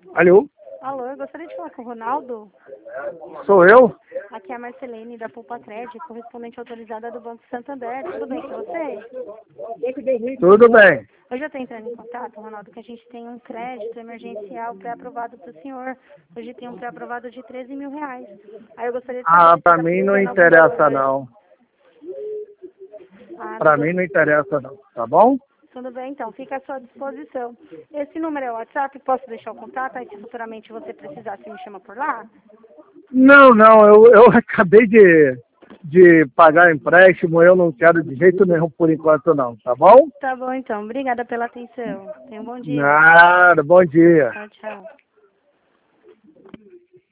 Alô? Alô, eu gostaria de falar com o Ronaldo. Sou eu? Aqui é a Marcelene, da Poupa Crédito, correspondente autorizada do Banco Santander. Tudo bem com você? Tudo bem. Hoje eu estou entrando em contato, Ronaldo, que a gente tem um crédito emergencial pré-aprovado para o senhor. Hoje tem um pré-aprovado de 13 mil reais. Aí eu gostaria de saber se Pra está mim não precisando alguma interessa coisa. não. Pra Não mim não interessa não, tá bom? Tudo bem, então, fica à sua disposição. Esse número é o WhatsApp, posso deixar o contato, aí se futuramente você precisar, você me chama por lá? Não, eu acabei de pagar empréstimo, eu não quero de jeito nenhum por enquanto não, tá bom? Tá bom, então. Obrigada pela atenção. Tenha um bom dia. Nada, bom dia. Tchau, tchau.